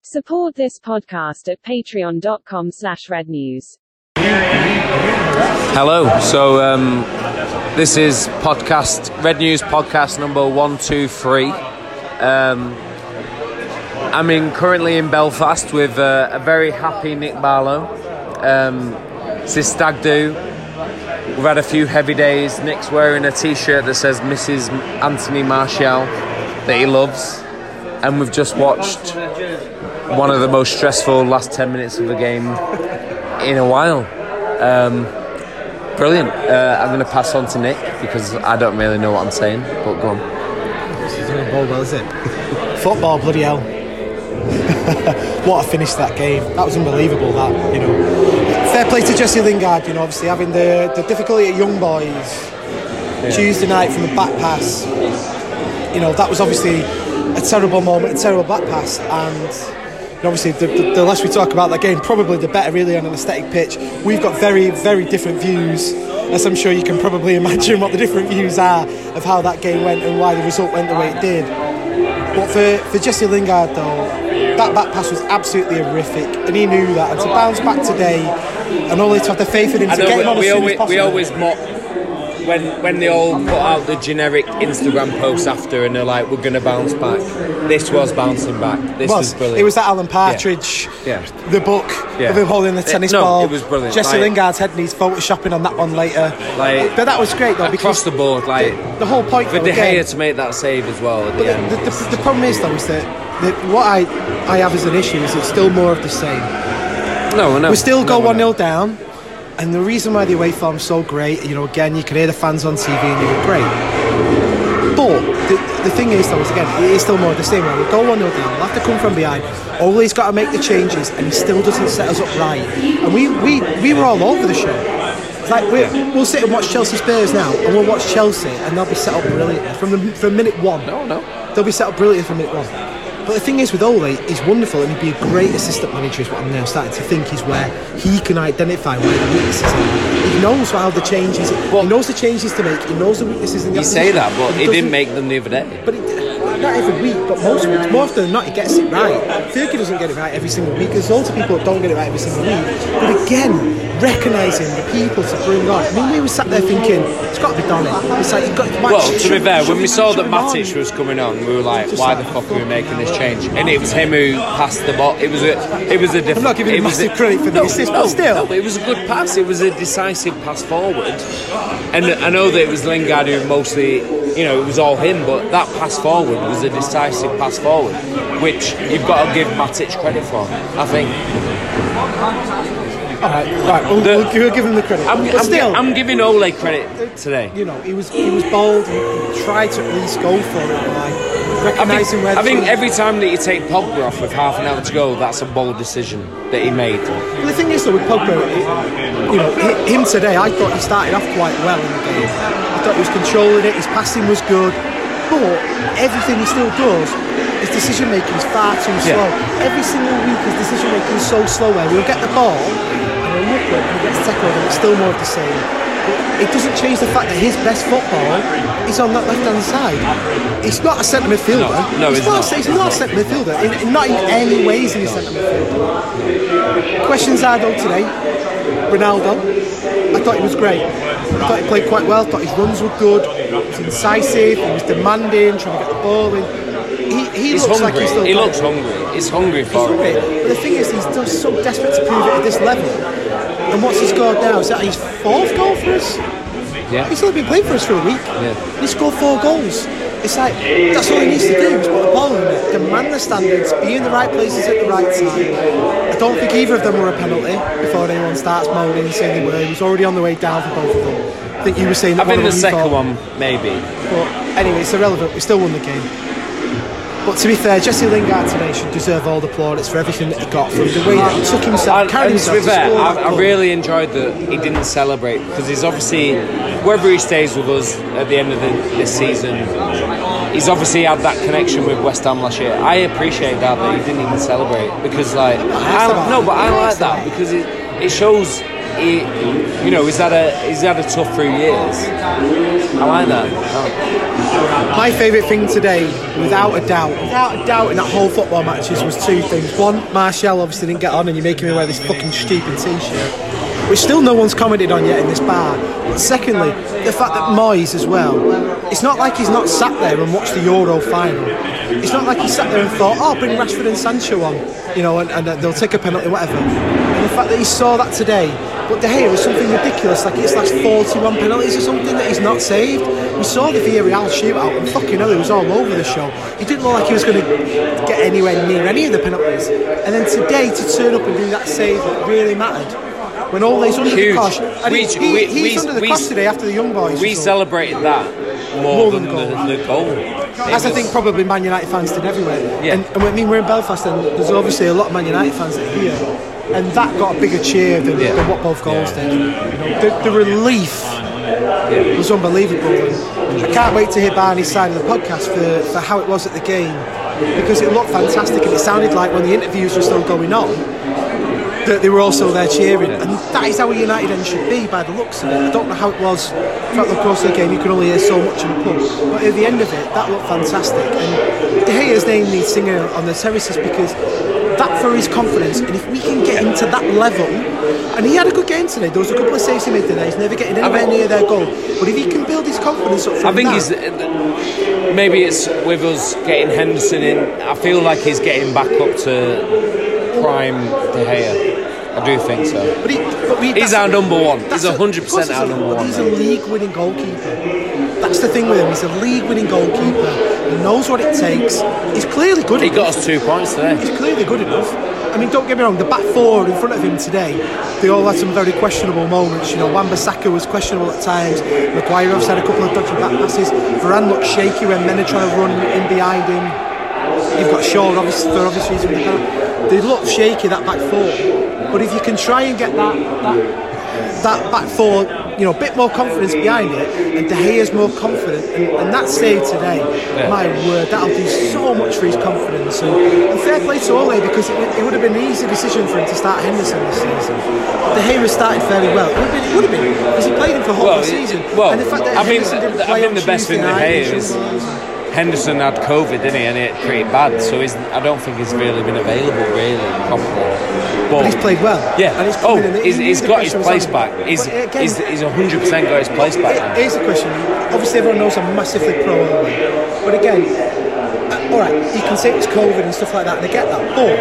Support this podcast at patreon.com/rednews. Hello. So this is Red News podcast number 123. I'm currently in Belfast with a very happy Nick Barlow. It's his stag do. We've had a few heavy days. Nick's wearing a t-shirt that says Mrs. Anthony Martial that he loves, and we've just watched one of the most stressful last 10 minutes of a game in a while. Brilliant. I'm going to pass on to Nick because I don't really know what I'm saying, but go on. This is doing ball well, is it? Football, bloody hell. What a finish to that game. That was unbelievable, that, you know. Fair play to Jesse Lingard, you know, obviously having the difficulty at Young Boys. Tuesday night from the back pass. You know, that was obviously a terrible moment, a terrible back pass, and obviously the less we talk about that game, probably the better really on an aesthetic pitch. We've got very, very different views, as I'm sure you can probably imagine what the different views are of how that game went and why the result went the way it did. But for Jesse Lingard though, that back pass was absolutely horrific, and he knew that, and to bounce back today and only to have the faith in him to get him on as soon as possible. We always mock when they all put out the generic Instagram posts after and they're like, we're going to bounce back. This was bouncing back. This was brilliant. It was that Alan Partridge, the book of him holding the tennis ball. It was brilliant. Jesse Lingard's head needs photoshopping on that one later. But that was great though, across the board. The whole point for De Gea to make that save as well. At the end. The problem is though is that what I have as an issue is it's still more of the same. No. We still go 1-0 down. And the reason why the away form's so great, you know, again, you can hear the fans on TV and they were great. But the thing is, though, is again, it is still more of the same. Right? We'll go 1-0 down, we'll have to come from behind. Ole's got to make the changes, and he still doesn't set us up right. And we were all over the show. It's like we'll sit and watch Chelsea Spurs now, and we'll watch Chelsea, and they'll be set up brilliantly from minute one. No. They'll be set up brilliantly from minute one. But the thing is with Ole, he's wonderful and he'd be a great assistant manager is what I'm now starting to think is where he can identify where the weaknesses are. He knows how the changes, he knows the changes to make, he knows the weaknesses in the opposition. You say that, but he didn't make them the other day. But not every week, but most weeks, more often than not, he gets it right. Fergie doesn't get it right every single week. There's loads of people that don't get it right every single week. But again, recognising the people to bring on. I mean, we were sat there thinking, it's got to be done. It's like, you've got to to be fair, when we saw that Matic was coming on, we were like, why the fuck are we making this change? And it was him who passed the ball. It was a different. I'm not giving him massive credit for the assist, but still. No, it was a good pass. It was a decisive pass forward. And I know that it was Lingard who mostly, you know, it was all him, but that pass forward was a decisive pass forward, which you've got to give Matic credit for, I think. Alright, we'll give him the credit. I'm giving Ole credit today. You know, he was bold. He tried to at least go for it. Recognising where. I think every time that you take Pogba off with half an hour to go, that's a bold decision that he made. But the thing is, though, with Pogba, you know, him today, I thought he started off quite well in the game. I thought he was controlling it. His passing was good, but everything he still does. His decision making is far too slow. Every single week his decision making is so slow where we'll get the ball and we'll look at it and he gets tackled and it's still more of the same. But it doesn't change the fact that his best football is on that left hand side. He's not a centre midfielder. No, he's not. He's not a centre midfielder. Not in any ways in a centre midfielder. Questions are though today. Ronaldo, I thought he was great. I thought he played quite well. I thought his runs were good. He was incisive. He was demanding, trying to get the ball in. He looks hungry. Like he's still. He looks hungry. He's hungry for it. But the thing is, he's just so desperate to prove it at this level. And what's he scored now? Is that his fourth goal for us? Yeah. He's only been playing for us for a week. Yeah. He scored 4 goals. It's like, that's all he needs to do is put the ball in it, demand the standards, be in the right places at the right time. I don't think either of them were a penalty before anyone starts moaning and saying they were. He was already on the way down for both of them. I think you were saying that. I think the second one, maybe. But anyway, it's irrelevant. We still won the game. But to be fair, Jesse Lingard today should deserve all the plaudits for everything that he got from the way that he took himself, carried himself. To be fair, I really enjoyed that he didn't celebrate because he's obviously, whether he stays with us at the end of this season, he's obviously had that connection with West Ham last year. I appreciate that he didn't even celebrate because, like, I like that because it shows he's had a tough few years. I like that. Oh. My favourite thing today, without a doubt in that whole football matches was two things. One, Martial obviously didn't get on and you're making me wear this fucking stupid t-shirt, which still no one's commented on yet in this bar. But secondly, the fact that Moyes as well, it's not like he's not sat there and watched the Euro final. It's not like he sat there and thought, oh, bring Rashford and Sancho on, and they'll take a penalty, whatever. And the fact that he saw that today, but De Gea was something ridiculous, like it's last 41 penalties or something that he's not saved. We saw the Villarreal shootout and fucking hell, he was all over the show. He didn't look like he was going to get anywhere near any of the penalties. And then today to turn up and do that save that really mattered. When all these under the cosh, and he's under the cosh today after the young boys. We celebrated that more than the goal. As I think probably Man United fans did everywhere. Yeah. And I mean, we're in Belfast and there's obviously a lot of Man United fans that are here. And that got a bigger cheer than what both goals did. The relief was unbelievable. And I can't wait to hear Barney's side of the podcast for how it was at the game, because it looked fantastic and it sounded like when the interviews were still going on that they were also there cheering, and that is how a United end should be by the looks of it. I don't know how it was throughout the course of the game, you could only hear so much in the pub, but at the end of it, that looked fantastic. And De Gea's name needs singing on the terraces, because that for his confidence, and if we can get into that level, and he had a good game today, there was a couple of saves he made today, he's never getting anywhere near their goal, but if he can build his confidence up from maybe it's with us getting Henderson in, I feel like he's getting back up to prime De Gea. I do think so. But he's our number one. He's 100% our number one. He's a league-winning goalkeeper. That's the thing with him. He's a league-winning goalkeeper. He knows what it takes. He's clearly good enough. He got us 2 points today. He's clearly good enough. I mean, don't get me wrong, the back four in front of him today, they all had some very questionable moments. Wan-Bissaka was questionable at times. Maguire obviously had a couple of dodgy back passes. Varane looked shaky when men are trying to run in behind him. You've got Shaw, obviously, for obvious reasons. They look shaky, that back four. But if you can try and get that back four, a bit more confidence behind it, and De Gea's more confident, and that save today, my word, that'll do so much for his confidence. And fair play to Ole, because it would have been an easy decision for him to start Henderson this season. De Gea has started fairly well. It would have been, because he played him for the whole season. Well, and the fact that Henderson didn't play on the best thing Tuesday De night, Gea is Henderson had COVID, didn't he, and it pretty bad. So I don't think he's really been available properly. But he's played well. Yeah. And he's got his place back. He's 100% got his place back now. Here's the question. Obviously, everyone knows I'm massively pro Ole, but again, all right, you can say it's COVID and stuff like that, and I get that. But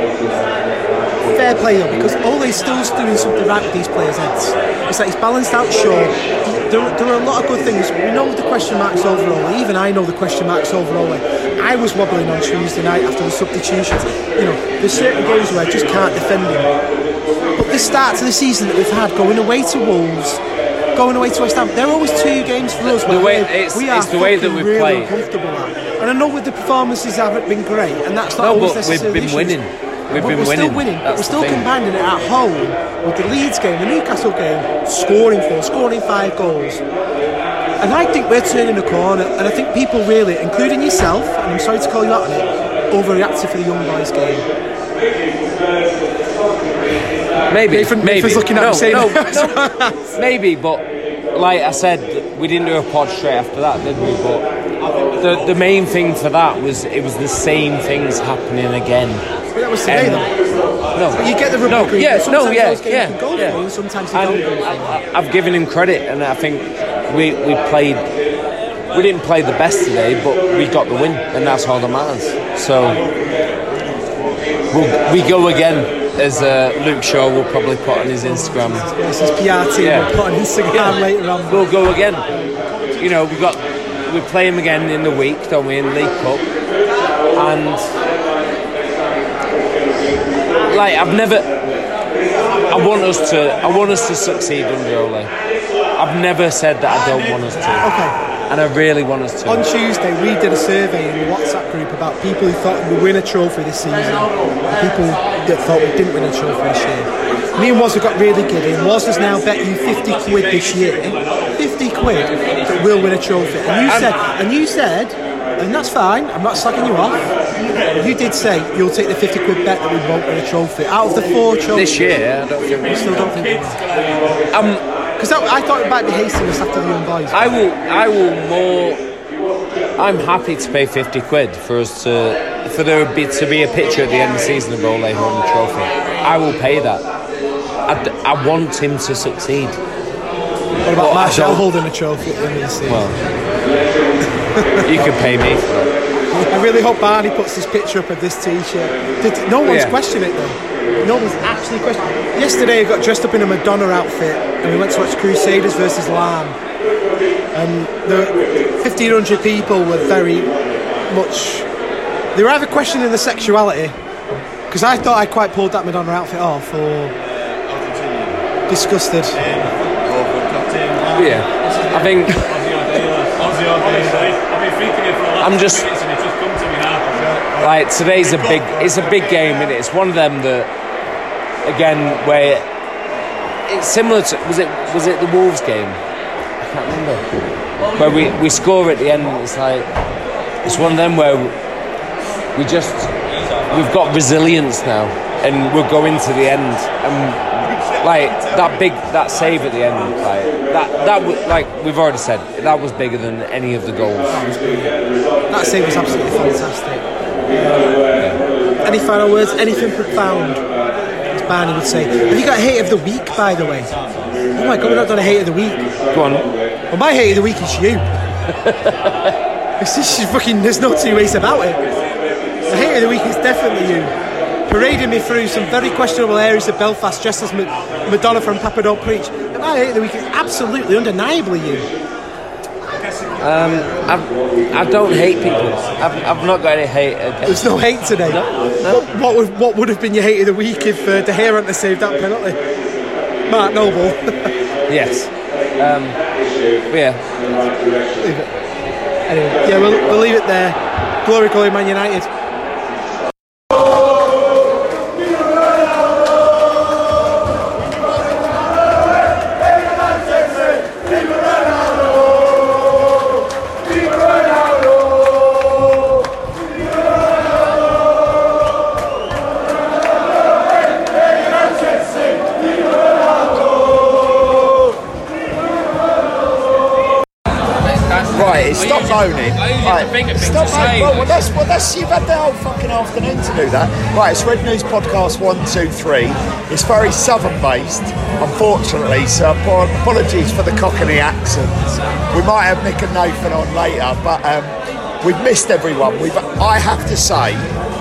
fair play though, because Ole's still doing something right with these players' heads. It's like he's balanced out Shaw. There are a lot of good things. We know the question marks over Ole. Even I know the question marks over Ole. I was wobbling on Tuesday night after the substitutions. There's certain games where I just can't defend him. But the start to the season that we've had, going away to Wolves, going away to West Ham, they're always 2 games for us. It's the way that we've really played. Uncomfortable at. And I know with the performances haven't been great, and that's not always necessarily we've been winning. We're still winning. We're still combining it at home with the Leeds game, the Newcastle game, scoring 5 goals. And I think we're turning a corner, and I think people really, including yourself, and I'm sorry to call you out on it, overreacted for the young boys game. Maybe. Nathan's looking at me saying no, maybe, but like I said, we didn't do a pod straight after that, did we? But the main thing for that was it was the same things happening again. But that was today, though. No, but you get the rubber green. Sometimes you don't. I've given him credit, and I think we played. We didn't play the best today, but we got the win, and that's all that matters. So we go again, as Luke Shaw will probably put on his Instagram. Yes, his PR team will put on Instagram later on. We'll go again. We play him again in the week, don't we, in League Cup, and. Like I want us to succeed under Ole. I've never said that I don't want us to. Okay. And I really want us to. On Tuesday, we did a survey in the WhatsApp group about people who thought we'd win a trophy this season, and people that thought we didn't win a trophy this year. Me and Waz have got really giddy, and Waz has now bet you 50 quid this year. 50 quid that we'll win a trophy. And you said, and that's fine, I'm not slagging you off. you did say you'll take the 50 quid bet that we won't win a trophy. Out of the 4 trophies... This year, I don't think... You still don't think we will? Because I thought it might be Hastings after the Young Boys. I will more... I'm happy to pay 50 quid for us for there to be a picture at the end of the season of Ole holding the trophy. I will pay that. I want him to succeed. What about Marshall holding a trophy at the end of the season? Well, you could pay me for that. I really hope Barney puts this picture up of this t-shirt. No one's questioned it though. No one's actually questioned it. Yesterday I got dressed up in a Madonna outfit and we went to watch Crusaders versus Lamb. And the 1,500 people were very much... They were either questioning the sexuality, because I thought I quite pulled that Madonna outfit off, or disgusted. Yeah, I think... I'm just... Like, today's it's a big game, isn't it? It's one of them that, again, where it's similar to... Was it the Wolves game? I can't remember. Where we score at the end, it's like... It's one of them where we've got resilience now, and we'll go into the end, and like that save at the end, like we've already said, that was bigger than any of the goals. That save was absolutely fantastic. Any final words? Anything profound? As Barney would say. Have you got a hate of the week, by the way? Oh my God, we've not done a hate of the week. Go on. Well, my hate of the week is you. It's just fucking. There's no two ways about it. The hate of the week is definitely you. Parading me through some very questionable areas of Belfast, just as Madonna from Papa Don't Preach. And my hate of the week is absolutely, undeniably you. I don't hate people. I've not got any hate against. There's no hate today. No. What would have been your hate of the week if De Gea hadn't saved that penalty? Mark Noble. Yes. Yeah. Leave it. Anyway, yeah, we'll leave it there. Glory, glory, Man United. Stop moaning. Right. Stop moaning. Well, that's you've had the whole fucking afternoon to do that. Right, it's Red News Podcast 123. It's very southern based, unfortunately, so apologies for the Cockney accents. We might have Nick and Nathan on later, but we've missed everyone. I have to say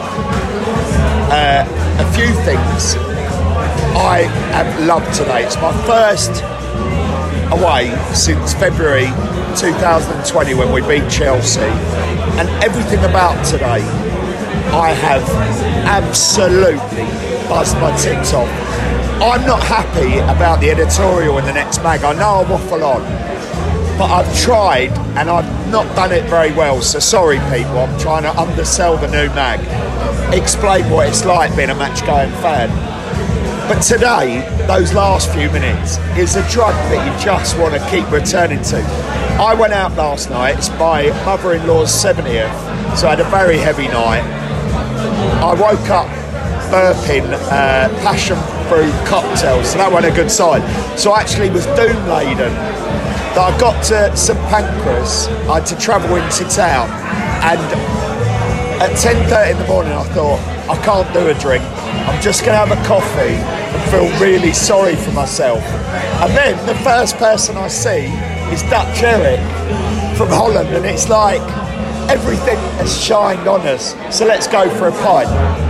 a few things I have loved today. It's my first away since February 2020 when we beat Chelsea, and everything about today I have absolutely buzzed my tits off. I'm not happy about the editorial in the next mag. I know I waffle on, but I've tried and I've not done it very well, so sorry people. I'm trying to undersell the new mag, explain what it's like being a match going fan. But today, those last few minutes, is a drug that you just want to keep returning to. I went out last night, it's my mother-in-law's 70th, so I had a very heavy night. I woke up burping passion fruit cocktails, so that wasn't a good sign. So I actually was doom-laden that I got to St Pancras, I had to travel into town, and at 10:30 in the morning I thought, I can't do a drink, I'm just going to have a coffee and feel really sorry for myself. And then the first person I see is Dutch Eric from Holland, and it's like everything has shined on us, so let's go for a pint.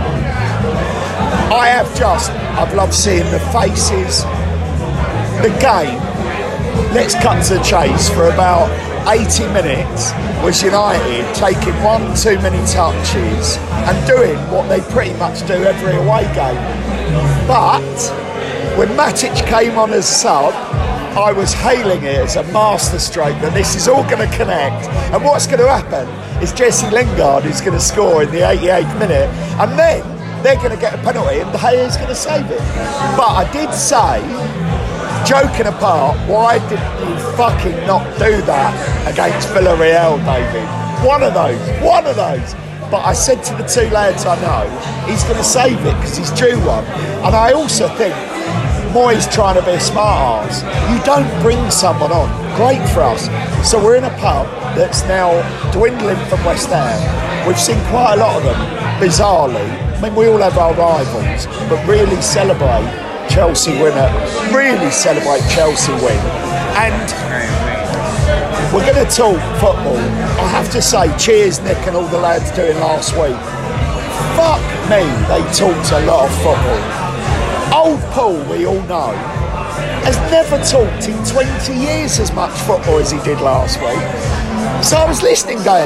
I've loved seeing the faces, the game. Let's cut to the chase. For about 80 minutes was United taking one too many touches and doing what they pretty much do every away game. But when Matic came on as sub, I was hailing it as a masterstroke that this is all going to connect, and what's going to happen is Jesse Lingard is going to score in the 88th minute, and then they're going to get a penalty and De Gea is going to save it. But I did say, joking apart, why didn't you fucking not do that against Villarreal, David? One of those. But I said to the two lads I know, he's going to save it because he's due one. And I also think Moyes trying to be a smart arse. You don't bring someone on. Great for us. So we're in a pub that's now dwindling from West Ham. We've seen quite a lot of them, bizarrely. I mean, we all have our rivals, but really celebrate Chelsea win. Really celebrate Chelsea win. And we're going to talk football. I have to say, cheers, Nick, and all the lads doing last week. Fuck me, they talked a lot of football. Old Paul, we all know, has never talked in 20 years as much football as he did last week. So I was listening going,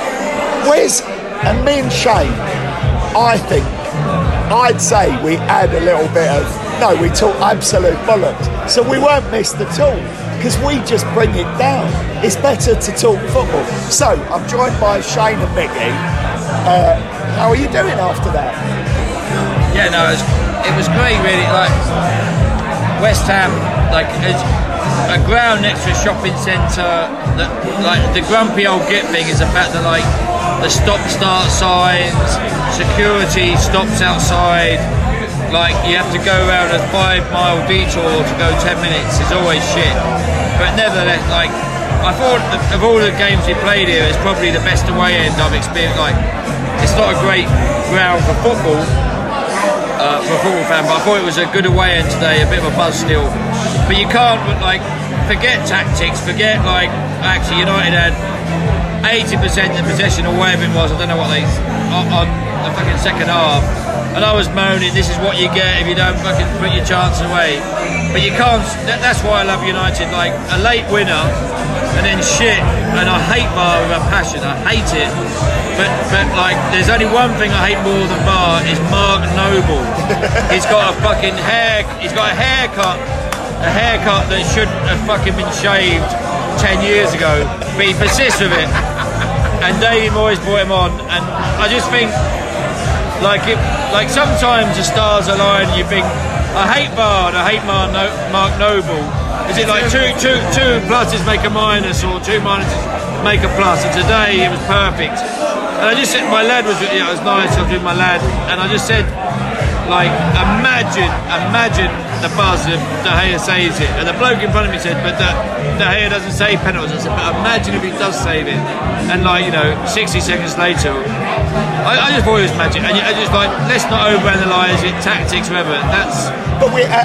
and me and Shane, I think, I'd say we had a little bit of, no, we talk absolute bollocks. So we weren't missed at all, because we just bring it down. It's better to talk football. So I'm joined by Shane and Mickey. How are you doing after that? Yeah, no, it was great, really. Like West Ham, like a ground next to a shopping centre. Like the grumpy old git thing is the fact that like the stop-start signs, security stops outside. Like you have to go around a 5-mile detour to go 10 minutes. It's always shit. But nevertheless, like I thought of all the games we played here, it's probably the best away end I've experienced. Like it's not a great ground for football. For a football fan, but I thought it was a good away end today, a bit of a buzz still. But you can't like forget tactics, forget like actually United had 80% of possession or whatever it was. I don't know what they on the fucking second half, and I was moaning, this is what you get if you don't fucking put your chance away. But you can't. That's why I love United. Like a late winner and then shit, and I hate VAR with a passion. I hate it. But like, there's only one thing I hate more than VAR is Mark Noble. He's got a fucking hair. He's got a haircut that should have fucking been shaved 10 years ago. But he persists with it. And David Moyes brought him on, and I just think, like sometimes the stars align. And you think, I hate VAR and I hate Mark Noble. Is it like two pluses make a minus, or two minuses make a plus? And today it was perfect. And I just said, my lad was, it was nice, I was with my lad, and I just said, like, imagine the buzz if De Gea saves it. And the bloke in front of me said, but De Gea doesn't save penalties. I said, but imagine if he does save it. And like, 60 seconds later, I just thought it was magic. And I just like, let's not overanalyse it, tactics, whatever. That's. But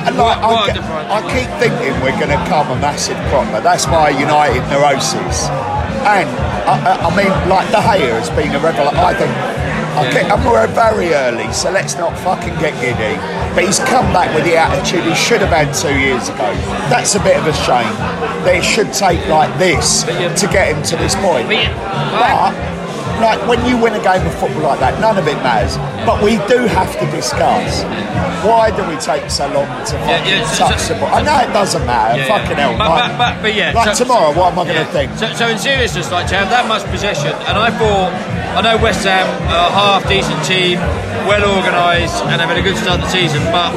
I keep thinking we're going to come a massive cropper. That's my United neurosis. And I mean, like De Gea has been a revelation. I think we're very early, so let's not fucking get giddy. But he's come back with the attitude he should have had 2 years ago. That's a bit of a shame that it should take like this to get him to this point. But like when you win a game of football like that, none of it matters. But we do have to discuss, why do we take so long to fucking touch the ball? I know it doesn't matter, fucking hell. But yeah. Like tomorrow, what am I going to think? So in seriousness, like to have that much possession, and I know West Ham are a half-decent team, well organised, and they've had a good start to the season, but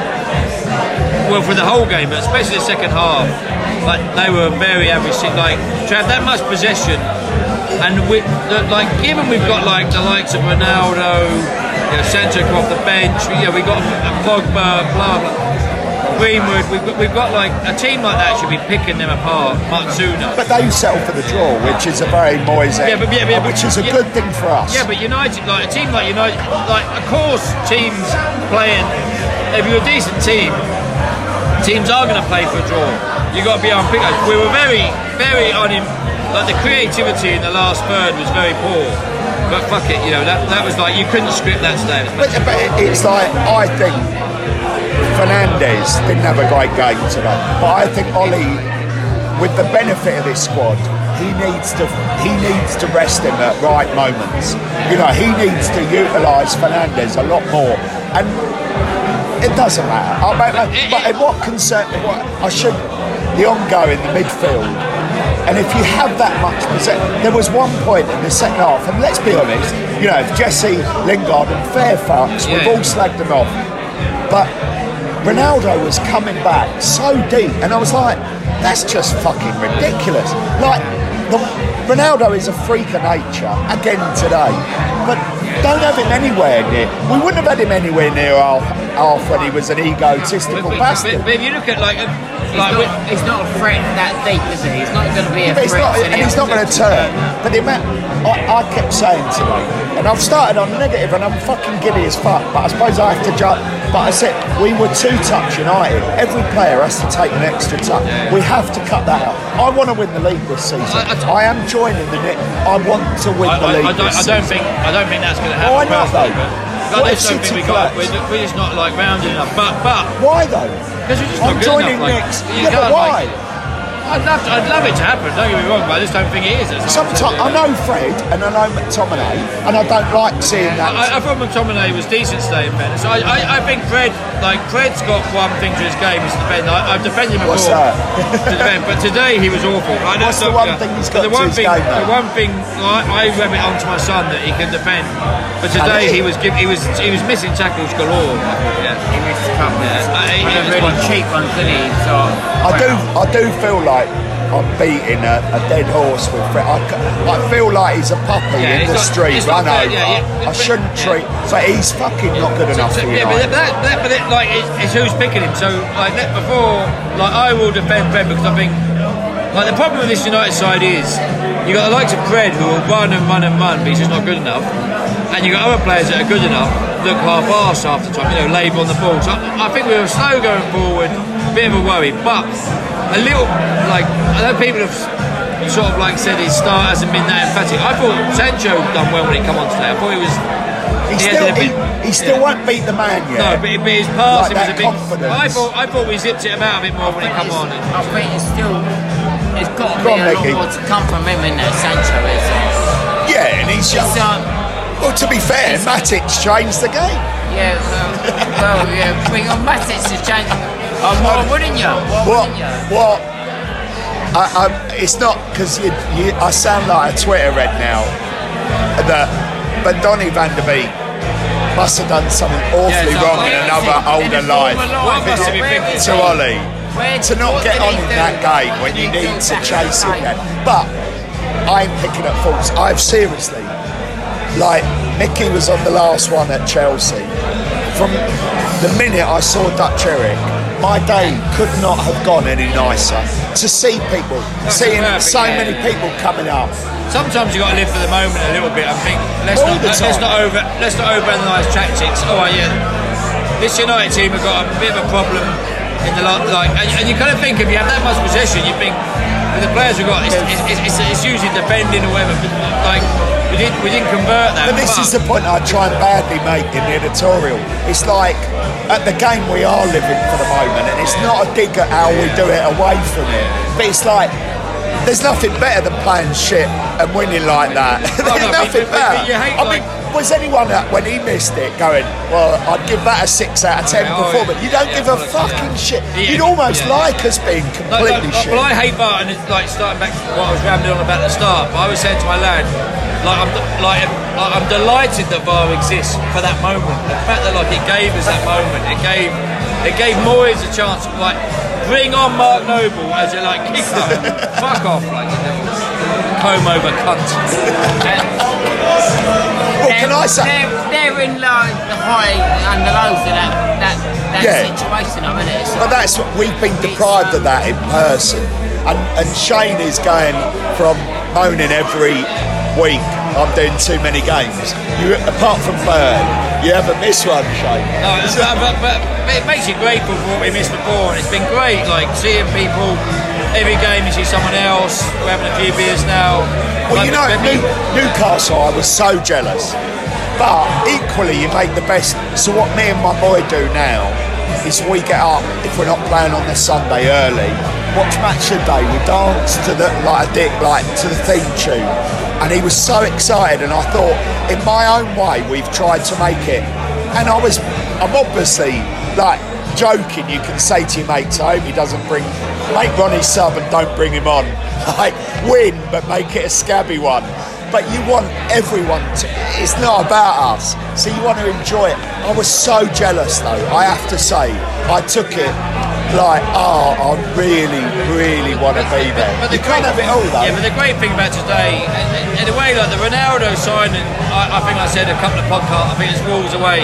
well, for the whole game, but especially the second half, like they were very average. Like to have that much possession. And given we've got like the likes of Ronaldo, Sancho come off the bench, we got Pogba, blah blah, Greenwood. We've got like a team like that should be picking them apart much sooner. But they settle for the draw, which is a very Moyes, which is a good thing for us. Yeah, but United, like a team like United, like of course teams playing. If you're a decent team, teams are going to play for a draw. You got to be on pickers. We were very, very on him. Like the creativity in the last third was very poor, but fuck it, that was like you couldn't script that today. But it's like I think Fernandes didn't have a great game today, but I think Ollie, with the benefit of this squad, he needs to rest him at right moments. He needs to utilise Fernandes a lot more, and it doesn't matter. But what concern? The ongoing the midfield. And if you have that much possession, there was one point in the second half, and let's be honest, Jesse, Lingard and Fairfax, we've all slagged them off. But Ronaldo was coming back so deep, and I was like, that's just fucking ridiculous. Like, Ronaldo is a freak of nature again today, but don't have him anywhere near. We wouldn't have had him anywhere near half when he was an egotistical bastard. But if you look at he's not a threat that deep, is he? He's not going to be a threat. And he's not going to turn. But the amount I kept saying today, and I've started on negative, and I'm fucking giddy as fuck. But I suppose I have to judge. But I said we were 2-touch United. Every player has to take an extra touch. We have to cut that out. I want to win the league this season. I am joining the net. I want to win the league this season. I don't think that's going to happen. Why not though? I just don't think we're just not like rounded enough. But why though? Because we're just not good joining enough. next. Yeah, but why? I'd love it to happen. Don't get me wrong, but I just don't think it is. Sometimes I know Fred and I know McTominay, and I don't like seeing that. I thought McTominay was decent today in fairness. I think Fred's got one thing to his game is to defend. I've defended him before. What's that? To defend, but today he was awful. What's the one thing he's got to his game? The one thing I rev it onto my son that he can defend, but today he was missing tackles galore. Yeah. He missed a couple. He was really cheap ones, didn't he? So I do feel like I'm beating a dead horse with Fred. I feel like he's a puppy in the street. I know. I shouldn't treat. So he's fucking not good enough for you. But it's who's picking him. So before, I will defend Fred because I think the problem with this United side is you got the likes of Fred who will run, but he's just not good enough, and you got other players that are good enough look half-arsed after time. Labour on the ball. So I think we were slow going forward. Bit of a worry, but a little I know people have sort of said his start hasn't been that emphatic. I thought Sancho done well when he come on today. I thought he was. He still won't beat the man yet. No, but his passing was a bit. Confidence. I thought we zipped it about a bit more when he come on. I think it's got to be a lot more to come from him in there. Sancho is. Yeah, and he's young. Well, to be fair, Matic changed the game. Yeah, bring on Matic to change. Why wouldn't you? What? It's not because I sound like a Twitter red now. But Donny van der Beek must have done something awfully wrong in another older life. To Ollie, to not get on in that game when you need to chase him. But I'm picking up faults. I've seriously. Mickey was on the last one at Chelsea. From the minute I saw Dutch Eric, my day could not have gone any nicer. To see people, seeing so many people coming up. Sometimes you got to live for the moment a little bit. I think let's not overanalyze tactics. This United team have got a bit of a problem in the and you kind of think if you have that much possession, you think with the players we've got, it's usually defending or whatever. But we didn't convert that. But this is the point I try and badly make in the editorial. It's at the game we are living for the moment, and it's not a dig at how we do it away from it. But it's there's nothing better than playing shit and winning like that. There's nothing better. Was anyone when he missed it going, well, I'd give that a 6 out of 10 performance? You don't give a fucking shit. You'd almost like us being completely shit. Well, I hate VAR, and it's starting back to what I was rambling on about at the start. But I was saying to my lad, I'm delighted that VAR exists for that moment. The fact that it gave us that moment, it gave Moyes a chance of bring on Mark Noble as a kick home. Fuck off, comb over cunt. Can I say they're in the high and the lows of that situation, isn't it? But that's what we've been deprived of that in person, and Shane is going from moaning every week. I'm doing too many games. Apart from Burn, you haven't missed one, Shane. No, but it makes you grateful for what we missed before, and it's been great. Seeing people every game, you see someone else. We're having a few beers now. Well, Newcastle, I was so jealous. But equally, you make the best. So what me and my boy do now is we get up, if we're not playing on the Sunday early, watch Match of the Day. We dance to the to the theme tune. And he was so excited, and I thought, in my own way, we've tried to make it. And I'm obviously joking. You can say to your mates, I hope he doesn't make Ronnie sub and don't bring him on. Win, but make it a scabby one. But you want everyone to, it's not about us, so you want to enjoy it. I was so jealous though, I have to say. I took it like, oh, I really want to be there. But you can't have it all, though. Yeah, but the great thing about today, in a way, like the Ronaldo signing, I think I said a couple of podcasts, I think it's Wolves away,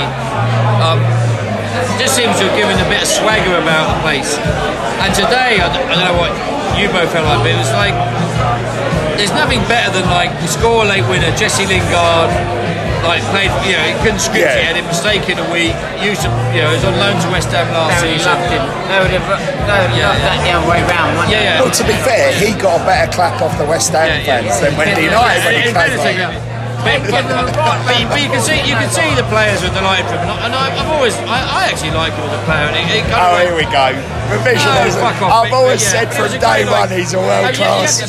just seems to have given a bit of swagger about the place. And today, I don't know what you both felt like, but it was like, there's nothing better than like you score a late winner, Jesse Lingard, like played, you know, he couldn't script it, had a mistake in a week, used to, you know, he was on loan to West Ham last season. They would have loved that the other way round, wouldn't they? Well, to be fair, he got a better clap off the West Ham fans than Wendy United when he came back. But you can see the players are delighted for him, and I actually like him as a player. Here we go. Revisionism. I've always said from day one he's a world class.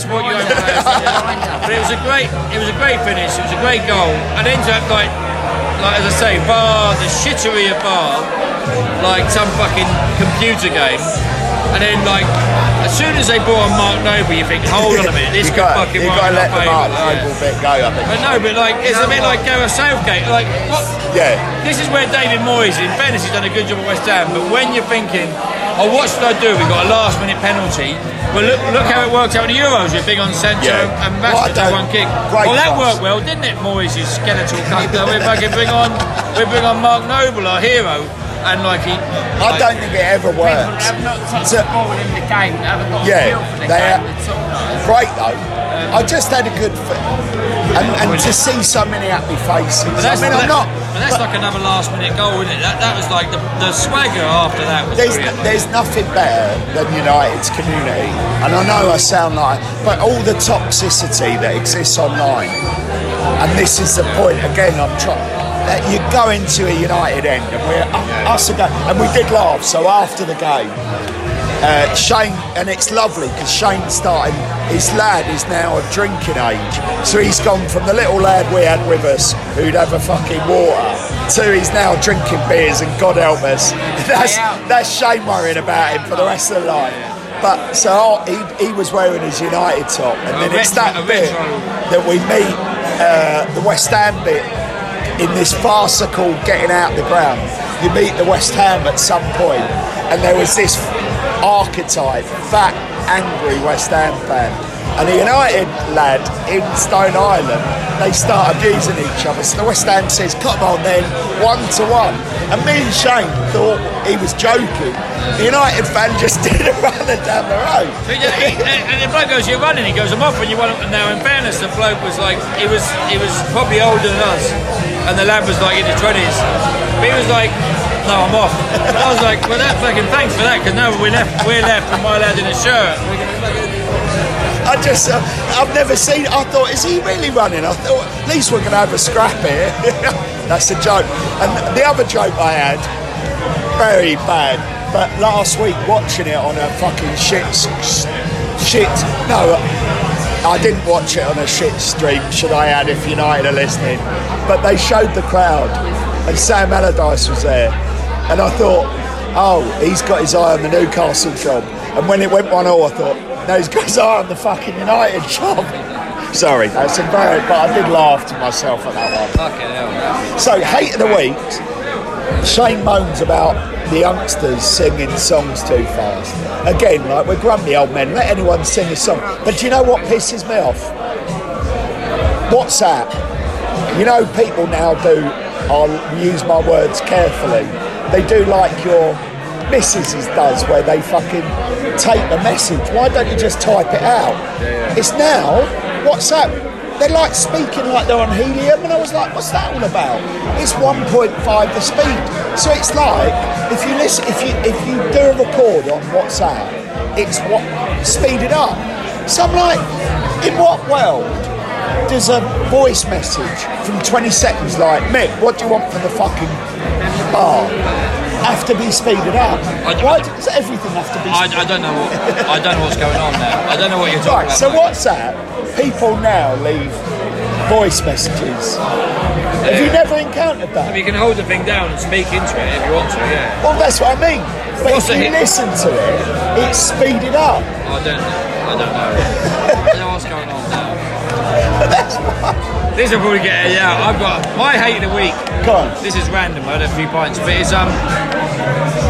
But it was a great finish. It was a great goal, and ended up like as I say, bar the shittery of bar, like some fucking computer game. And then, like, as soon as they brought on Mark Noble, you think, hold on a minute, this could fucking work. You've got to let the Mark Noble bit go, I think. But no, but like, it's a bit like Gareth Southgate. Like, what? Yeah. This is where David Moyes, in fairness, he's done a good job at West Ham. But when you're thinking, oh, what should I do? We've got a last-minute penalty. Well, look how it worked out in the Euros with big on Sancho and Rashford to one kick. Well, that worked well, didn't it, Moyes? His skeletal cut. We fucking bring on Mark Noble, our hero. And like I don't think it ever works. Have not touched the ball in the game. They haven't got yeah, feel for the game at all. Great though. I just had a good and to see so many happy faces. But that's, like another last minute goal, isn't it? That was like the swagger after that was there's nothing better than United's community. And I know I sound like, but all the toxicity that exists online. And this is the point again. I'm trying. You go into a United end, and and we did laugh. So after the game, Shane, and it's lovely because Shane's starting. His lad is now of drinking age, so he's gone from the little lad we had with us who'd have a fucking water to he's now drinking beers, and God help us, that's Shane worrying about him for the rest of the life. But so he was wearing his United top, and then it's that bit that we meet the West Ham bit. In this farcical getting out the ground, you meet the West Ham at some point, and there was this archetype, fat, angry West Ham fan, and a United lad in Stone Island, they start abusing each other. So the West Ham says, "Come on then, 1-1," and me and Shane thought he was joking. The United fan just did a runner down the road. And the bloke goes, "You're running." He goes, "I'm off when you want." And now, in fairness, the bloke was like, he was probably older than us. And the lad was like in his 20s. But he was like, "No, I'm off." And I was like, "Well, thanks for that, because now we're left with my lad in a shirt." I've never seen it. I thought, is he really running? I thought, at least we're going to have a scrap here. That's a joke. And the other joke I had, very bad, but last week watching it on a fucking no, I didn't watch it on a shit stream, should I add, if United are listening. But they showed the crowd, and Sam Allardyce was there. And I thought, oh, he's got his eye on the Newcastle job. And when it went 1-0, I thought, no, he's got his eye on the fucking United job. Sorry, that's embarrassing, but I did laugh to myself at that one. Fucking hell. So, hate of the week, Shane moans about the youngsters singing songs too fast. Again, like, we're grumpy old men, let anyone sing a song. But do you know what pisses me off? WhatsApp. You know, people now do, I'll use my words carefully, they do like your missus does, where they fucking take the message. Why don't you just type it out? It's now WhatsApp. They're like speaking like they're on helium, and I was like, what's that all about? It's 1.5 the speed. So it's like if you do a record on WhatsApp, it's what speeded up. So I'm like, in what world does a voice message from 20 seconds like, Mick, what do you want from the fucking bar, have to be speeded up? Why does everything have to be speeded up? I don't know what's going on now. I don't know what you're talking about. So WhatsApp, people now leave voice messages. Have you never encountered that? You can hold the thing down and speak into it if you want to, yeah. Well, that's what I mean. But if you listen to it, it's speeded up. I don't know. I don't know what's going on now. But that's why. This will probably get it out. I've got my hate of the week. Go on. This is random. I had a few pints, but it's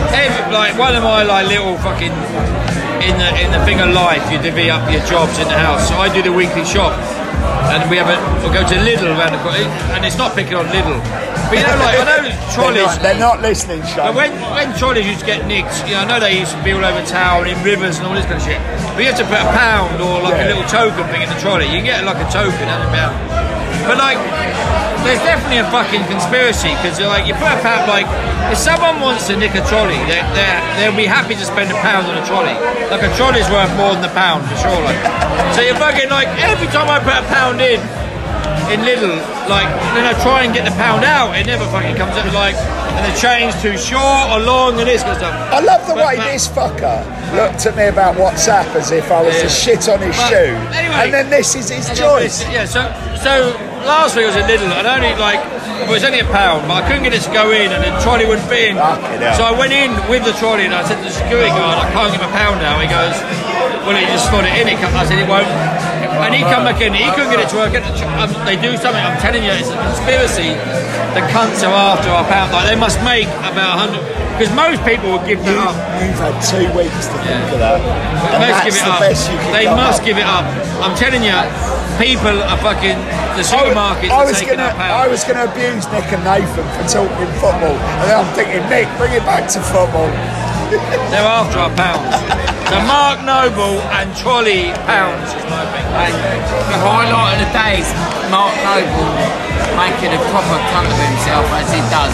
like one of my like little fucking in the thing of life, you divvy up your jobs in the house. So I do the weekly shop, and we'll go to Lidl around the corner, and it's not picking on Lidl, but you know, like I know trolleys. They're not listening, Sean. But when trolleys used to get nicked, you know, I know they used to be all over town in rivers and all this kind of shit. But you have to put a pound or like a little token thing in the trolley. You can get like a token and a pound. But like, there's definitely a fucking conspiracy because like you put a pound, like if someone wants to nick a trolley, they'll be happy to spend a pound on a trolley. Like a trolley's worth more than a pound for sure. Like, so you're fucking like every time I put a pound in Lidl, like then I try and get the pound out, it never fucking comes out. Like, and the chain's too short or long and this kind of stuff. I love the way this fucker looked at me about WhatsApp as if I was a shit on his shoe. Anyway, and then this is his choice. Yeah, so last week I was at Lidl and only like, well, it was only a pound, but I couldn't get it to go in and the trolley wouldn't fit in. So I went in with the trolley and I said to the security guard, I can't get my pound out. He goes, well, he just slot it in. I said, it won't. And he come back in, he couldn't get it to work. They do something, I'm telling you, it's a conspiracy. The cunts are after our pound. Like, they must make about 100, because most people would give that up. You've had 2 weeks to think of that. And Let's that's give it the up. best you can They come must up. give it up. I'm telling you, people are fucking, the supermarkets are taking our pound. I was going to abuse Nick and Nathan for talking football, and then I'm thinking, Nick, bring it back to football. They're after our pounds. So Mark Noble and trolley pounds is my thing. And the highlight of the day is Mark Noble making a proper cunt of himself as he does.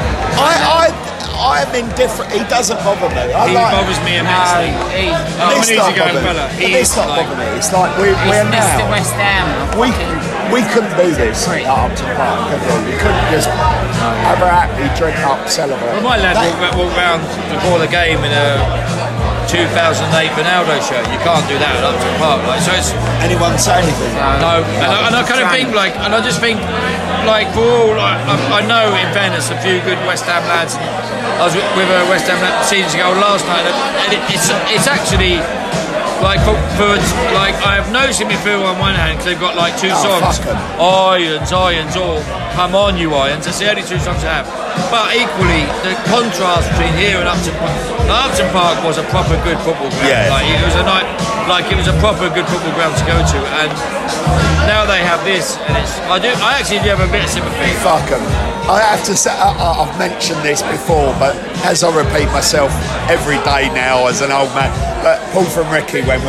I'm indifferent. He doesn't bother me. He bothers me immensely. I'm an easygoing fella. It's not bother me. It's like we're Mr. now. West Ham. We couldn't do this at Upton Park, could we? We couldn't just have a happy drink up, celebrate. Well, my lad walked round before the game in a 2008 Ronaldo shirt. You can't do that at Upton Park. Like, so it's anyone say anything? no. And I kind of think like, and I just think like for all, like, I know in fairness a few good West Ham lads. I was with a West Ham lad seasons ago last night, and it's actually. Like for like I have no sympathy on one hand because they've got like 2 songs, Irons, or Come On You Irons. That's the only 2 songs I have. But equally, the contrast between here and Upton Park was a proper good football ground. Yeah. Like it was a night, like it was a proper good football ground to go to, and now they have this, and I actually do have a bit of sympathy. Fuck 'em. I have to say, I've mentioned this before, but as I repeat myself every day now as an old man, but Paul from Ricky, when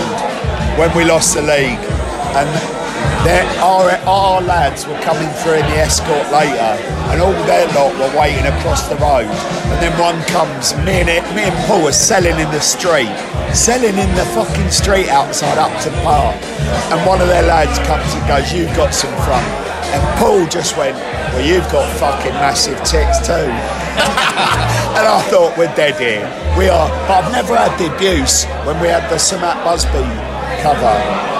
we lost the league, and our lads were coming through in the escort later, and all their lot were waiting across the road, and then one comes, me and Paul are selling in the fucking street outside Upton Park, and one of their lads comes and goes, "You've got some front," and Paul just went, "Well, you've got fucking massive tits too." And I thought, we're dead here. We are. But I've never had the abuse when we had the Samat Busby cover.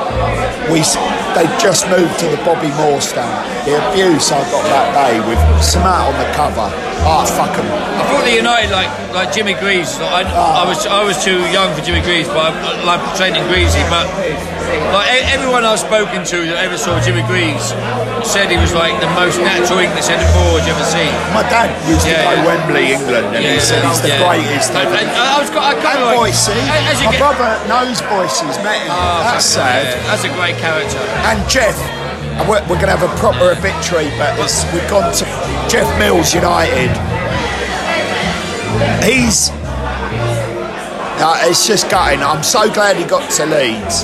They just moved to the Bobby Moore stand. The abuse I got that day with Samat on the cover. Fuck 'em. I thought the United like Jimmy Greaves. Like, I was too young for Jimmy Greaves, but I like training Greasy. But like everyone I've spoken to that ever saw Jimmy Greaves said he was like the most natural English centre forward you ever seen. My dad used to play Wembley, England, and he said he's the greatest ever. And I kind of like Boise. My brother knows Boise's met him. That's sad. Yeah, that's a great character. And Jeff, we're going to have a proper obituary, but we've gone to Jeff Mills United. It's just gutting. I'm so glad he got to Leeds.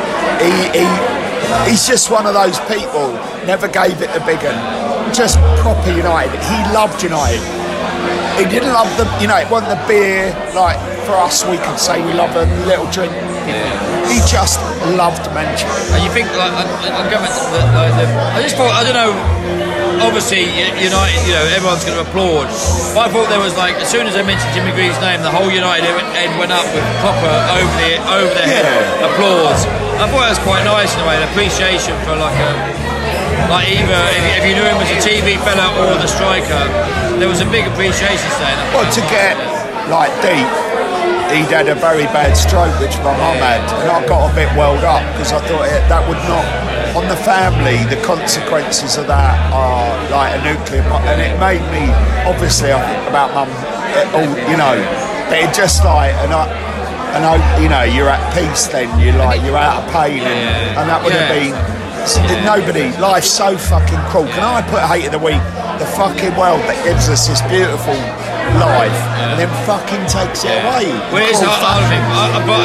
He's just one of those people, never gave it the big one. Just proper United. He loved United. He didn't love the, it wasn't the beer, like for us we could say we love a little drink. He just loved Manchester. And you think like I'm going I just thought, I don't know, obviously United, everyone's going to applaud, but I thought there was like, as soon as they mentioned Jimmy Greaves' name, the whole United end went up with proper over their head applause. I thought that was quite nice in a way, an appreciation for like either if you knew him as a TV fella or the striker, there was a big appreciation saying. Well, to get like deep, he'd had a very bad stroke, which my mum had, and I got a bit welled up because I thought that would not, on the family, the consequences of that are like a nuclear bomb, and it made me, obviously I think about mum, But it just like, and I, you know, you're at peace then. You're out of pain, and that would have been. Nobody, life's so fucking cruel. Can I put hate of the week? The fucking world that gives us this beautiful life and then fucking takes it away. Well, it's hard of it.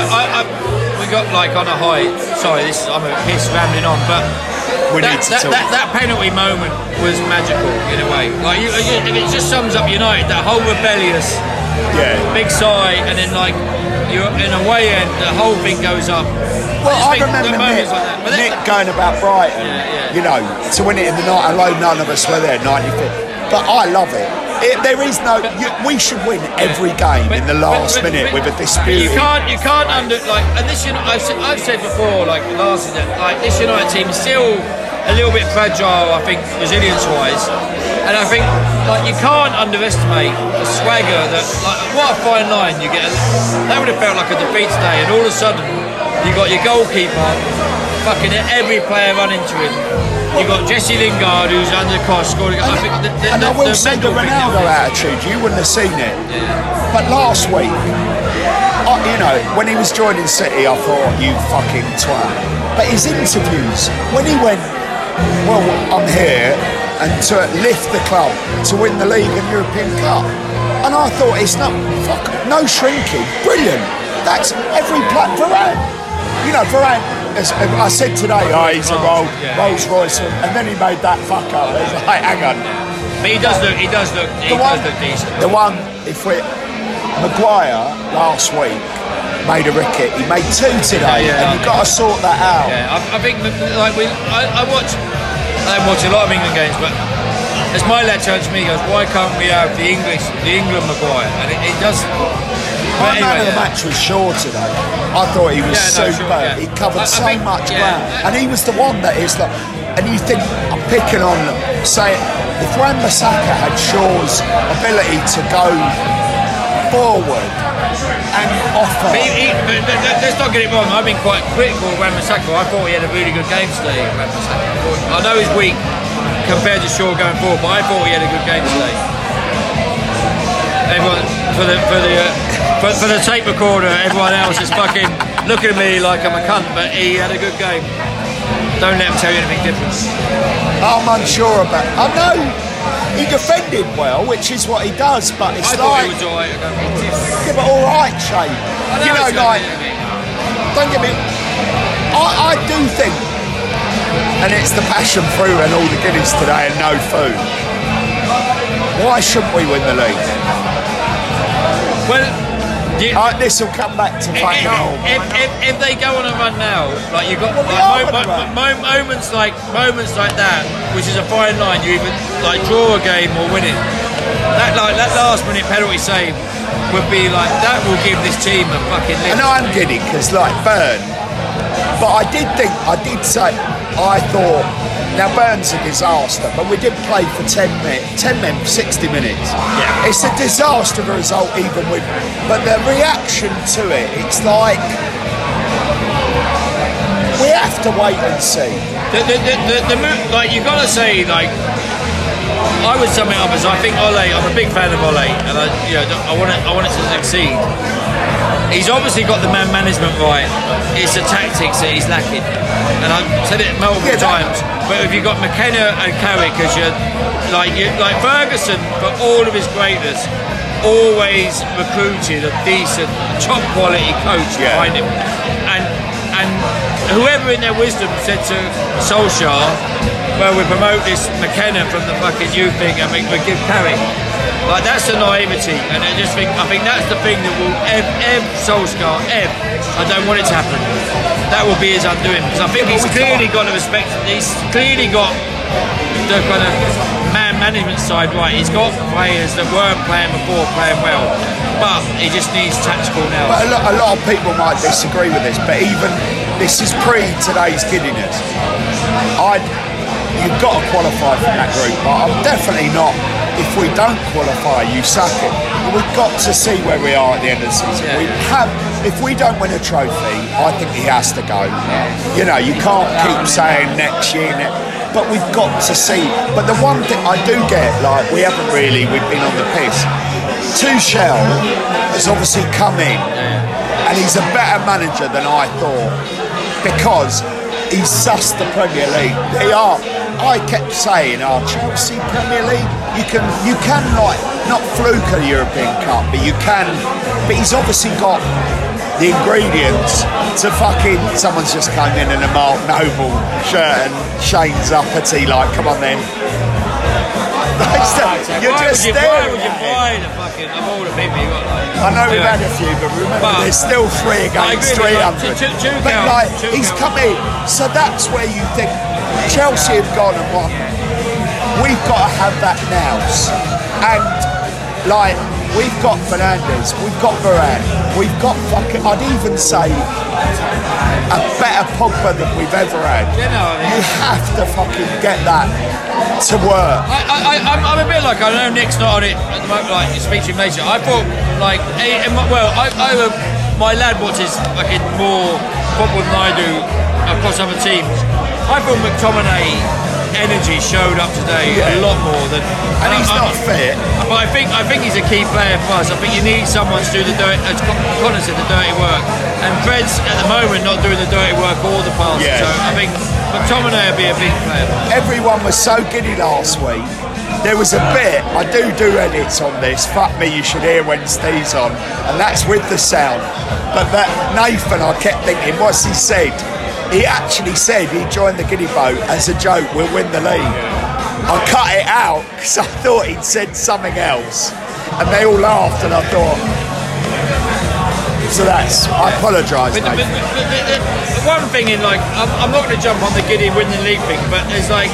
We got like on a high. Sorry, I'm a piss rambling on, but that penalty moment was magical in a way. Like it just sums up United. That whole rebellious, big sigh, and then like you're in a way end, the whole thing goes up. Well, I remember Nick going about Brighton, you know, to win it in the night. Although none of us were there, 95th. But I love it. There is no. We should win every game in the last minute with a dispute. You can't and this. I've said before, like last season, like this United team is still a little bit fragile. I think resilience-wise, and I think like you can't underestimate the swagger that. Like, what a fine line you get. That would have felt like a defeat today, and all of a sudden you got your goalkeeper, fucking every player running to him. You've got Jesse Lingard who's under the cost scoring. I think and I will say the Ronaldo attitude, you wouldn't have seen it. But last week, you know, when he was joining City, I thought, you fucking twat. But his interviews, when he went, well, I'm here, and to lift the club to win the league and European Cup. And I thought, it's not, no shrinking, brilliant. That's every player. Varane, you know, Varane, as I said today, he's a Rolls Royce, and then he made that fuck up. It's like, hang on. But he does look decent. The one, Maguire last week made a ricket. He made 2 today, and you've got to sort that out. Yeah, I think like I don't watch a lot of England games, but as my lad turns to me, he goes, "Why can't we have the England Maguire?" And it does. My man of the match was Shaw today. I thought he was superb. He covered so much ground, and he was the one that is like. And you think I'm picking on them, say if Wan-Bissaka had Shaw's ability to go forward and offer. But let's not get it wrong. I've been quite critical of Wan-Bissaka. I thought he had a really good game today. I know he's weak compared to Shaw going forward, but I thought he had a good game today. Everyone for the tape recorder, everyone else is fucking looking at me like I'm a cunt, but he had a good game. Don't let him tell you anything different. I'm unsure about. I know he defended well, which is what he does, but it's I thought he was alright. Yeah, but all right, Shane. You know, like, don't get me. I do think, and it's the passion fruit and all the Guinness today and no food. Why shouldn't we win the league? Well, this will come back to fight now. If they go on a run now, like you've got moments like that, which is a fine line. You either like draw a game or win it. That last minute penalty save would be like that will give this team a fucking lift. And I'm giddy because like Burn, but I did say I thought. Now Burn's a disaster, but we did play for 10 men, 60 minutes. Yeah. It's a disaster result even with, but the reaction to it, it's like we have to wait and see. Like you've got to say like I would sum it up as I think Ole. I'm a big fan of Ole, and I want it to succeed. He's obviously got the man management right. It's the tactics that he's lacking, and I've said it multiple times. But if you've got McKenna and Carrick, because you're like Ferguson, for all of his greatness, always recruited a decent, top quality coach behind him, and whoever in their wisdom said to Solskjaer, well, we promote this McKenna from the fucking youth thing and we give Carrick. Like that's the naivety, and I think that's the thing that will Solskjaer, I don't want it to happen. That will be his undoing, because I think he's clearly got the respect. He's clearly got the kind of man management side right. He's got players that weren't playing before playing well, but he just needs tactical now. But a lot of people might disagree with this, but even this is pre today's giddiness. You've got to qualify from that group, but I'm definitely not. If we don't qualify, you suck it. We've got to see where we are at the end of the season. If we don't win a trophy, I think he has to go. You know, you can't keep saying next year, but we've got to see. But the one thing I do get, like, we've been on the piss. Tuchel has obviously come in, and he's a better manager than I thought because he's sussed the Premier League. I kept saying, Chelsea Premier League, you can like not fluke a European Cup, but you can. But he's obviously got the ingredients to fucking. Someone's just come in a Mark Noble shirt and Shane's uppity, like, come on then. You're just staring. Why would you buy the fucking of all the people you got? Like, I know we've had a few, but remember, there's still 3 against 300. But like, he's come in, so that's where you think Chelsea have gone and won. We've got to have that now, and like we've got Fernandes, we've got Varane, we've got fucking. I'd even say a better Pogba than we've ever had. You have to fucking get that to work. I'm a bit like, I know Nick's not on it at the moment, like you speak to him later. I thought like, my lad watches fucking more football than I do across other teams. I thought McTominay energy showed up today a lot more than, and he's not fit. But I think he's a key player for us. I think you need someone to do the dirty, as Connor said, the dirty work. And Fred's at the moment not doing the dirty work or the passing. So I think McTominay will be a big player. Everyone was so giddy last week. There was a bit, I do edits on this, fuck me, you should hear when Steve's on, and that's with the sound. But that Nathan, I kept thinking, what's he said? He actually said he joined the Giddy Boat as a joke, we'll win the league. I cut it out because I thought he'd said something else, and they all laughed, and I thought, so that's, I apologise, mate. The one thing in, like, I'm not going to jump on the Giddy win the league thing, but it's like,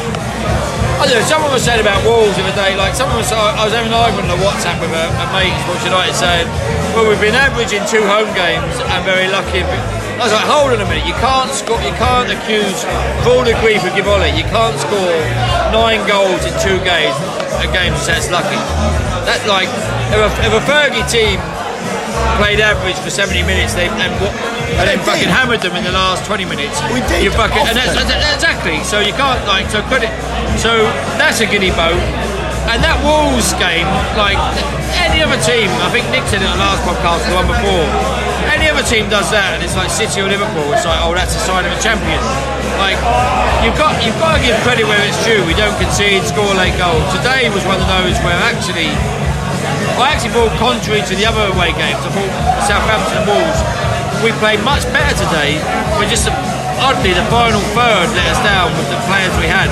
I don't know, someone was saying about Wolves the other day, like I was having an argument on WhatsApp with a mate watching United saying, well, we've been averaging 2 home games and very lucky. I was like, hold on a minute, you can't accuse, for all the grief of Givoli, you can't score 9 goals in 2 games and say it's lucky. That's like, if a Fergie team played average for 70 minutes and then fucking hammered them in the last 20 minutes. We did. You fucking, and that's exactly. So you can't like credit. So that's a Giddy boat. And that Wolves game, like any other team, I think Nick said in the last podcast, the one before. Any other team does that, and it's like City or Liverpool. It's like, oh, that's a sign of a champion. Like you've got to give credit where it's due. We don't concede, score late goals. Today was one of those where I actually thought, contrary to the other away games, I thought Southampton and Wolves, we played much better today. We're just oddly the final third let us down with the players we had.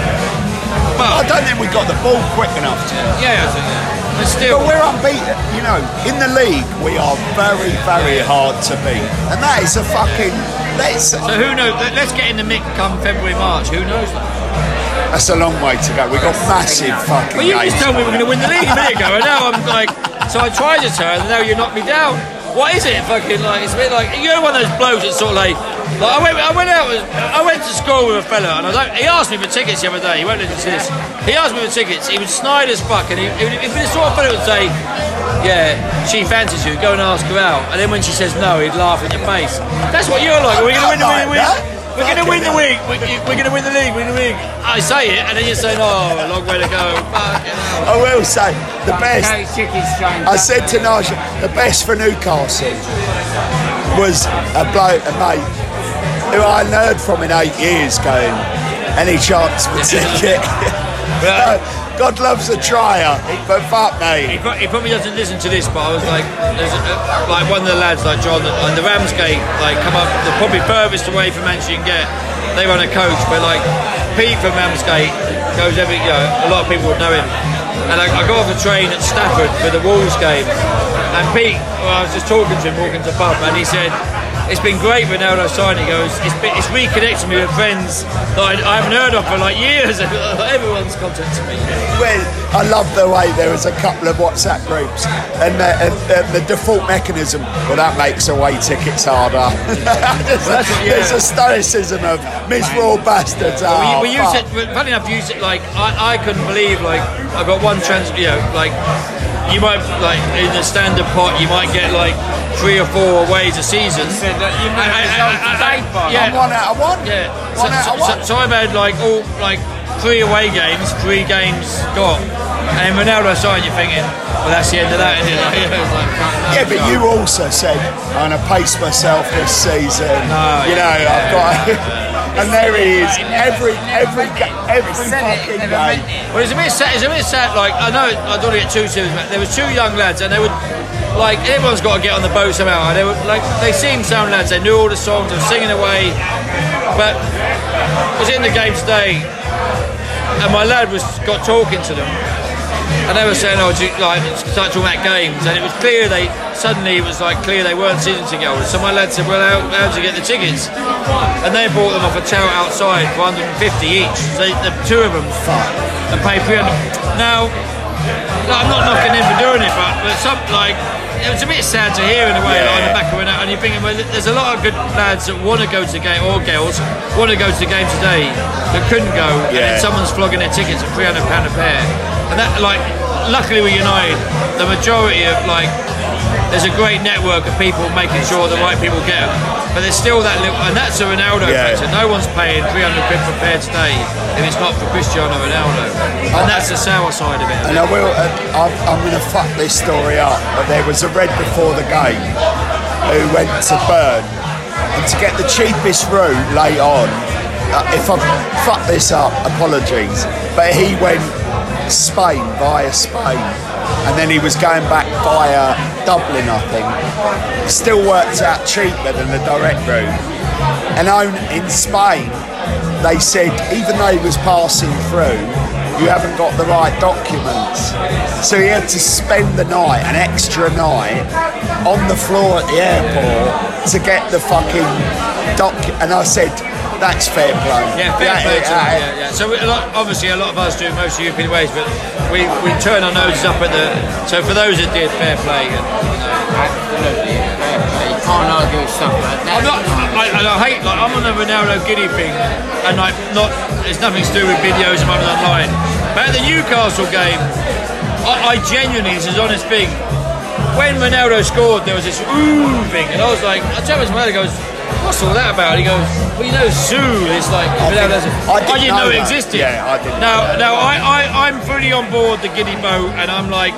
But I don't think we got the ball quick enough to. Yeah, I think but still. But we're unbeaten. You know, in the league we are very, very hard to beat, and that is a fucking. So who knows? Let's get in the mix come February, March. Who knows? That's a long way to go. We've got massive fucking. Well, you just told me we were going to win the league a minute ago, and now I'm like, so I tried to turn, and now you knocked me down. What is it? Fucking like, it's a bit like, you know, one of those blokes that's sort of like I went to school with a fella, and he asked me for tickets the other day. He won't listen to this. He asked me for tickets. He was snide as fuck, and he'd be the sort of fella who would say, yeah, she fancies you, go and ask her out. And then when she says no, he'd laugh in your face. That's what you're like. We're going to win the league. We're going to win the league. We're going to win the league. I say it, and then you say, oh, a long way to go. I will say, the best. I said to Nigel, the best for Newcastle was a mate who I hadn't heard from in 8 years going, any chance for a ticket? God loves a trier, but fuck me. He probably doesn't listen to this, but I was like, like one of the lads, like John, and the Ramsgate, like come up, they're probably furthest away from Manchester you can get. They run a coach, but like Pete from Ramsgate goes every, you know, a lot of people would know him. And I got off a train at Stafford for the Wolves game, and Pete, well, I was just talking to him, walking to the pub, and he said, it's been great Ronaldo signing. He goes, it's reconnecting me with friends that I haven't heard of for like years. Everyone's contacting me. Well, I love the way there was a couple of WhatsApp groups, and the default mechanism, well, that makes away tickets harder. There's a stoicism of miserable bastards. We use it, funny enough, use it like, I couldn't believe, like, I got one you know, like, you might, like, in the standard pot, you might get like 3 or 4 aways a season. I'm 1 out of 1. Yeah. 1 out of 1. So I've had like all like 3 away games, 3 games got. And then Ronaldo signed, you're thinking, well, that's the end of that, isn't it? Yeah, but you also said, I'm going to pace myself this season. I've got... And there he is, every fucking game. Well, it's a bit sad, like, I know, I don't want to get too serious, but there was two young lads, and they would, like, everyone's got to get on the boat somehow, and they were, like, they seemed sound lads, they knew all the songs, they were singing away, but I was in the game today, and my lad got talking to them, and they were saying, start talking about games, and it was clear they weren't season ticket holders. So my lad said, well, how did you get the tickets? And they bought them off a tout outside for 150 each. So the two of them and paid 300. Now, I'm not knocking them for doing it, but some, like, it was a bit sad to hear in a way, like, on the back of it, and you're thinking, well, there's a lot of good lads that want to go to the game, or girls want to go to the game today that couldn't go, and then someone's flogging their tickets at £300 a pair. And that, like, luckily with United, the majority of, like, there's a great network of people making sure the right people get them. But there's still that little, and that's a Ronaldo factor. No one's paying 300 quid per pair today if it's not for Cristiano Ronaldo. And that's the sour side of it. And I'm going to fuck this story up, but there was a Red before the game who went to Bern, and to get the cheapest route late on, if I fuck this up, apologies, but he went via Spain, and then he was going back via Dublin, I think. Still worked out cheaper than the direct route. And in Spain, they said, even though he was passing through, you haven't got the right documents. So he had to spend the night, an extra night, on the floor at the airport to get the fucking document. And I said, that's fair play. Yeah, fair play. Yeah. So obviously a lot of us do most European ways, but we turn our noses up at the. So for those that did, fair play. Absolutely, fair play. You can't argue with stuff like that. I hate, like, I'm on the Ronaldo Giddy thing, and like there's nothing to do with videos I'm online. But at the Newcastle game, I genuinely, this is an honest thing. When Ronaldo scored, there was this ooh thing, and I was like, I tell his mother, goes, what's all that about? He goes, well, you know, Zoo is like. I didn't know it existed. Yeah, I didn't. Now, I'm fully on board the Giddy boat, and I'm like,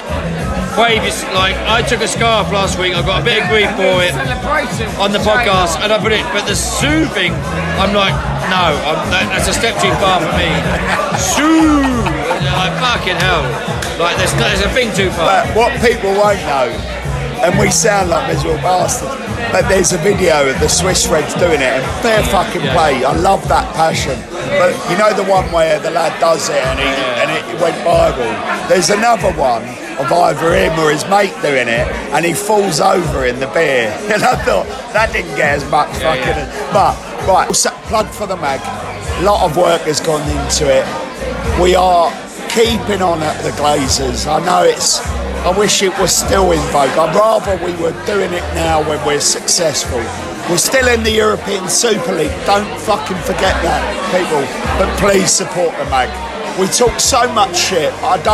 like, I took a scarf last week. I got a bit of grief for it on the podcast, and I put it. But the Zoo thing, I'm like, no, that's a step too far for me. Zoo, like, fucking hell, like there's a thing too far. But what people won't know, and we sound like miserable bastards, but there's a video of the Swiss Reds doing it, and fair fucking play. I love that passion. But you know the one where the lad does it and it went viral. There's another one of either him or his mate doing it, and he falls over in the beer. And I thought that didn't get as much fucking. But right, plug for the mag. A lot of work has gone into it. We are keeping on at the Glazers. I know I wish it was still in vogue. I'd rather we were doing it now when we're successful. We're still in the European Super League. Don't fucking forget that, people. But please support the mag. We talk so much shit.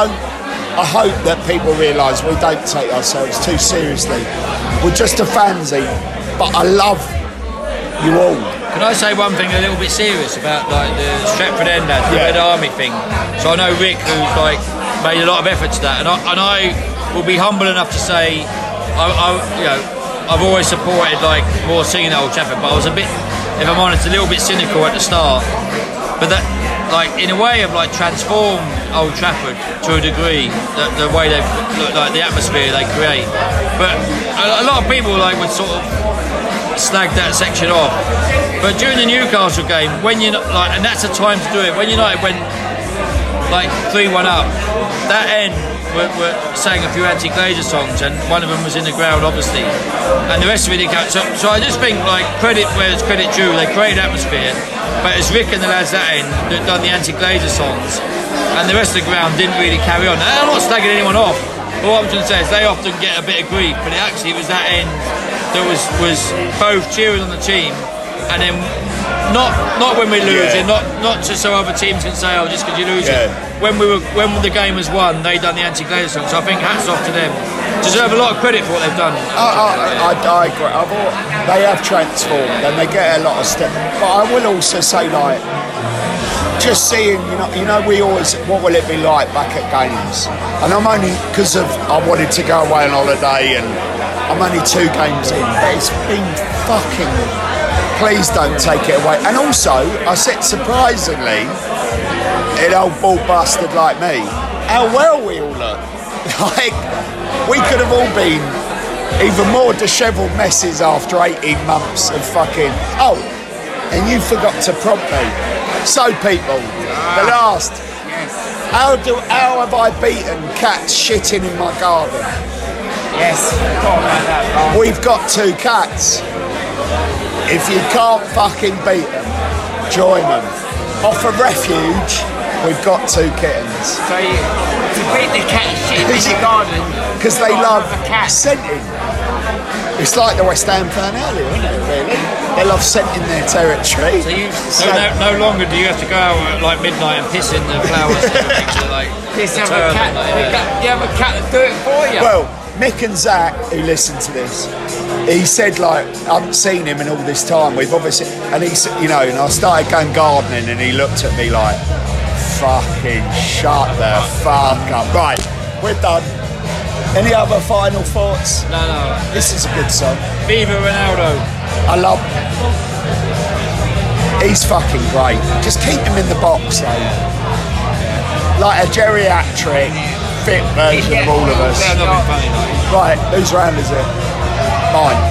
I hope that people realise we don't take ourselves too seriously. We're just a fanzine. But I love you all. Can I say one thing a little bit serious about, like, the Stretford End lads, the Red Army thing? So I know Rick, who's like made a lot of effort to that, and I will be humble enough to say, I've always supported, like, more singing at Old Trafford, but I was a bit, if I'm honest, a little bit cynical at the start. But that, like, in a way, have like transformed Old Trafford to a degree, the way they, like, the atmosphere they create. But a lot of people, like, would sort of slag that section off. But during the Newcastle game, when you're not, like, and that's the time to do it. When United went like 3-1 up, that end were sang a few anti-Glazer songs, and one of them was in the ground, obviously, and the rest of it didn't count. So I just think, like, credit where it's credit due. They created atmosphere, but it's Rick and the lads that end that done the anti-Glazer songs, and the rest of the ground didn't really carry on. And I'm not slagging anyone off. But what I'm trying to say is they often get a bit of grief, but it was that end that was both cheering on the team, and then not when we're losing, Yeah. not just so other teams can say, oh, just because you're losing. Yeah. When the game was won, they done the anti-Glazer song. So I think hats off to them. Deserve a lot of credit for what they've done. I agree. They have transformed and they get a lot of stuff. But I will also say, like, just seeing, we always, what will it be like back at games? And I'm only, because of, I wanted to go away on holiday and I'm only 2 games in, but it's been fucking, please don't take it away. And also, I said, surprisingly, an old bald bastard like me, how well we all look. Like, we could have all been even more dishevelled messes after 18 months of fucking... Oh, and you forgot to prompt me. So, people, the last... How have I beaten cats shitting in my garden? Yes, thought about that. We've got 2 cats. If you can't fucking beat them, join them. Off a refuge, we've got 2 kittens. So to beat the cat shit in the garden, Because they love a cat. scenting. It's like the West Ham fan earlier, isn't it, really? They love scenting their territory. So no longer do you have to go out at like midnight and piss in the flowers next to like Just the have turf a cat. and, like, You have a cat to do it for you. Well, Mick and Zach, who listen to this, he said, like, I haven't seen him in all this time. We've obviously, and he said, and I started going gardening and he looked at me like, fucking shut the fuck up. Right, we're done. Any other final thoughts? no. This is a good song. Viva Ronaldo. I love him. He's fucking great. Just keep him in the box, though. Like a geriatric, fit version of all of us. That'll be funny, like. Right, whose round is it? Mine.